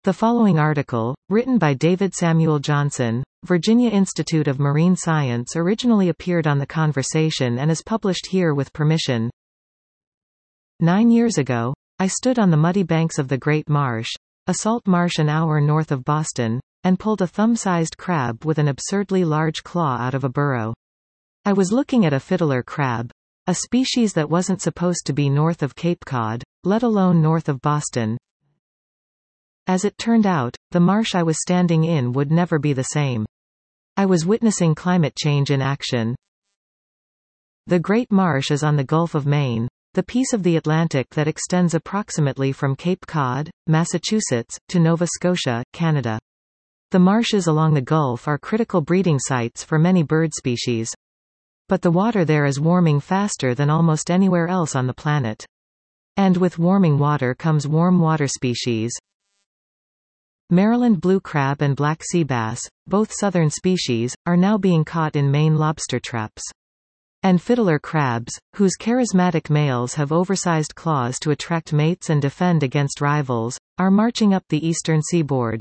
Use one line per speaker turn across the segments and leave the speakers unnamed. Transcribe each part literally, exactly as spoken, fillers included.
The following article, written by David Samuel Johnson, Virginia Institute of Marine Science, originally appeared on The Conversation and is published here with permission. Nine years ago, I stood on the muddy banks of the Great Marsh, a salt marsh an hour north of Boston, and pulled a thumb-sized crab with an absurdly large claw out of a burrow. I was looking at a fiddler crab, a species that wasn't supposed to be north of Cape Cod, let alone north of Boston. As it turned out, the marsh I was standing in would never be the same. I was witnessing climate change in action. The Great Marsh is on the Gulf of Maine, the piece of the Atlantic that extends approximately from Cape Cod, Massachusetts, to Nova Scotia, Canada. The marshes along the Gulf are critical breeding sites for many bird species. But the water there is warming faster than almost anywhere else on the planet. And with warming water comes warm water species. Maryland blue crab and black sea bass, both southern species, are now being caught in Maine lobster traps. And fiddler crabs, whose charismatic males have oversized claws to attract mates and defend against rivals, are marching up the eastern seaboard.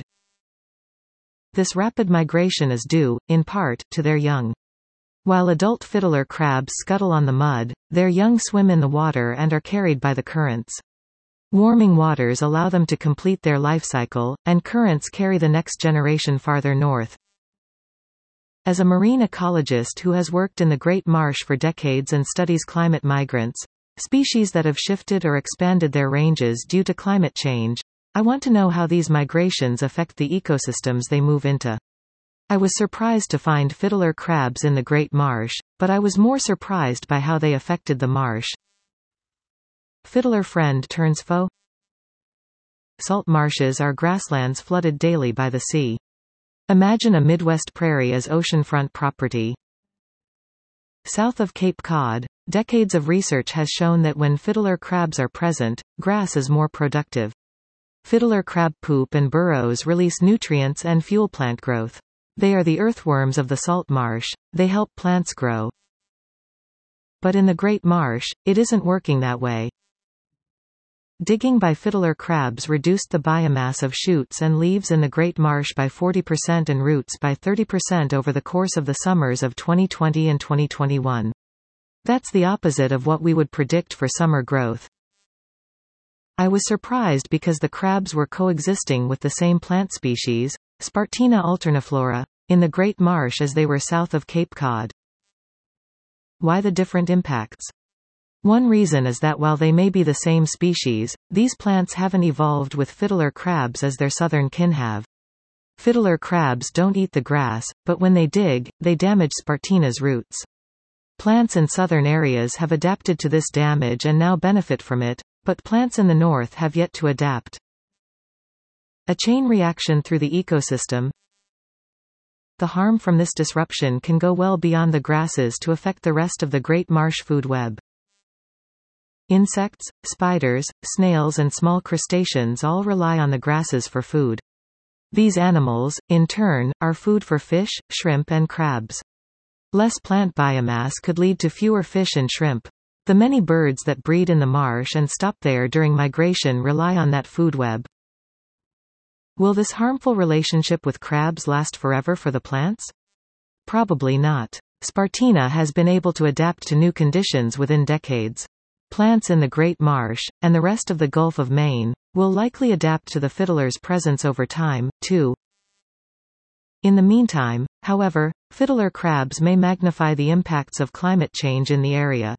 This rapid migration is due, in part, to their young. While adult fiddler crabs scuttle on the mud, their young swim in the water and are carried by the currents. Warming waters allow them to complete their life cycle, and currents carry the next generation farther north. As a marine ecologist who has worked in the Great Marsh for decades and studies climate migrants, species that have shifted or expanded their ranges due to climate change, I want to know how these migrations affect the ecosystems they move into. I was surprised to find fiddler crabs in the Great Marsh, but I was more surprised by how they affected the marsh. Fiddler friend turns foe? Salt marshes are grasslands flooded daily by the sea. Imagine a Midwest prairie as oceanfront property. South of Cape Cod, decades of research has shown that when fiddler crabs are present, grass is more productive. Fiddler crab poop and burrows release nutrients and fuel plant growth. They are the earthworms of the salt marsh, they help plants grow. But in the Great Marsh, it isn't working that way. Digging by fiddler crabs reduced the biomass of shoots and leaves in the Great Marsh by forty percent and roots by thirty percent over the course of the summers of twenty twenty and twenty twenty-one. That's the opposite of what we would predict for summer growth. I was surprised because the crabs were coexisting with the same plant species, Spartina alterniflora, in the Great Marsh as they were south of Cape Cod. Why the different impacts? One reason is that while they may be the same species, these plants haven't evolved with fiddler crabs as their southern kin have. Fiddler crabs don't eat the grass, but when they dig, they damage Spartina's roots. Plants in southern areas have adapted to this damage and now benefit from it, but plants in the north have yet to adapt. A chain reaction through the ecosystem. The harm from this disruption can go well beyond the grasses to affect the rest of the Great Marsh food web. Insects, spiders, snails and small crustaceans all rely on the grasses for food. These animals, in turn, are food for fish, shrimp and crabs. Less plant biomass could lead to fewer fish and shrimp. The many birds that breed in the marsh and stop there during migration rely on that food web. Will this harmful relationship with crabs last forever for the plants? Probably not. Spartina has been able to adapt to new conditions within decades. Plants in the Great Marsh, and the rest of the Gulf of Maine, will likely adapt to the fiddler's presence over time, too. In the meantime, however, fiddler crabs may magnify the impacts of climate change in the area.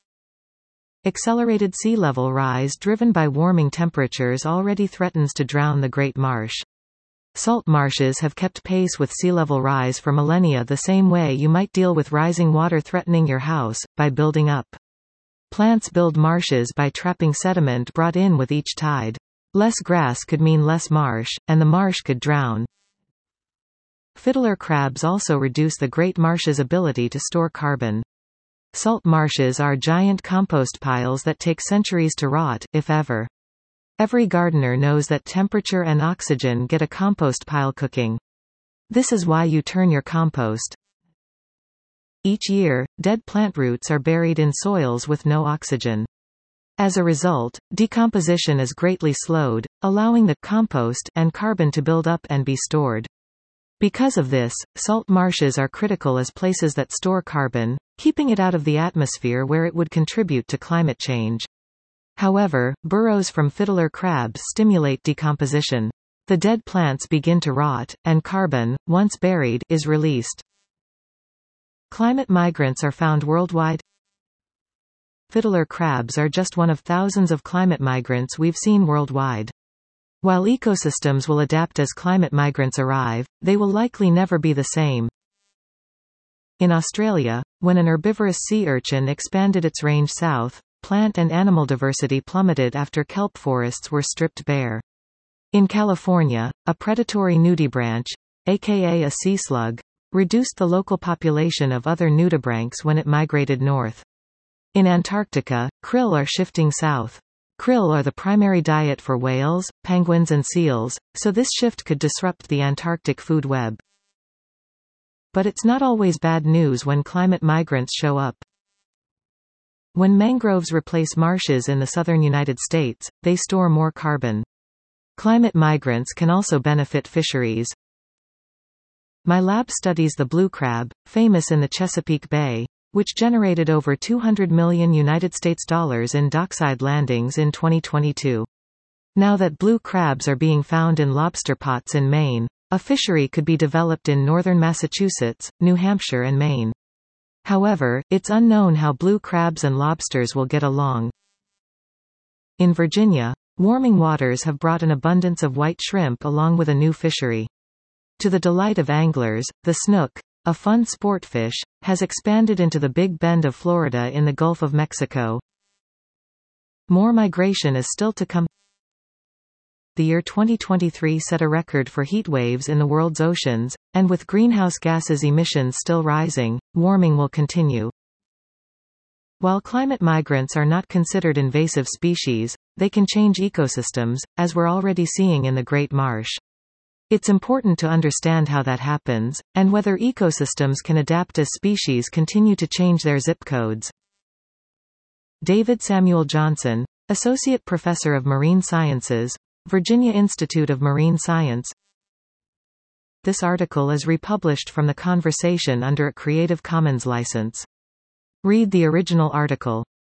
Accelerated sea level rise driven by warming temperatures already threatens to drown the Great Marsh. Salt marshes have kept pace with sea level rise for millennia the same way you might deal with rising water threatening your house, by building up. Plants build marshes by trapping sediment brought in with each tide. Less grass could mean less marsh, and the marsh could drown. Fiddler crabs also reduce the Great Marsh's ability to store carbon. Salt marshes are giant compost piles that take centuries to rot, if ever. Every gardener knows that temperature and oxygen get a compost pile cooking. This is why you turn your compost. Each year, dead plant roots are buried in soils with no oxygen. As a result, decomposition is greatly slowed, allowing the compost and carbon to build up and be stored. Because of this, salt marshes are critical as places that store carbon, keeping it out of the atmosphere where it would contribute to climate change. However, burrows from fiddler crabs stimulate decomposition. The dead plants begin to rot, and carbon, once buried, is released. Climate migrants are found worldwide. Fiddler crabs are just one of thousands of climate migrants we've seen worldwide. While ecosystems will adapt as climate migrants arrive, they will likely never be the same. In Australia, when an herbivorous sea urchin expanded its range south, plant and animal diversity plummeted after kelp forests were stripped bare. In California, a predatory nudibranch, aka a sea slug, reduced the local population of other nudibranchs when it migrated north. In Antarctica, krill are shifting south. Krill are the primary diet for whales, penguins and seals, so this shift could disrupt the Antarctic food web. But it's not always bad news when climate migrants show up. When mangroves replace marshes in the southern United States, they store more carbon. Climate migrants can also benefit fisheries. My lab studies the blue crab, famous in the Chesapeake Bay, which generated over two hundred million United States dollars in dockside landings in twenty twenty-two. Now that blue crabs are being found in lobster pots in Maine, a fishery could be developed in northern Massachusetts, New Hampshire and Maine. However, it's unknown how blue crabs and lobsters will get along. In Virginia, warming waters have brought an abundance of white shrimp along with a new fishery. To the delight of anglers, the snook, a fun sport fish, has expanded into the Big Bend of Florida in the Gulf of Mexico. More migration is still to come. The year twenty twenty-three set a record for heat waves in the world's oceans, and with greenhouse gases emissions still rising, warming will continue. While climate migrants are not considered invasive species, they can change ecosystems, as we're already seeing in the Great Marsh. It's important to understand how that happens, and whether ecosystems can adapt as species continue to change their zip codes. David Samuel Johnson, Associate Professor of Marine Sciences, Virginia Institute of Marine Science. This article is republished from The Conversation under a Creative Commons license. Read the original article.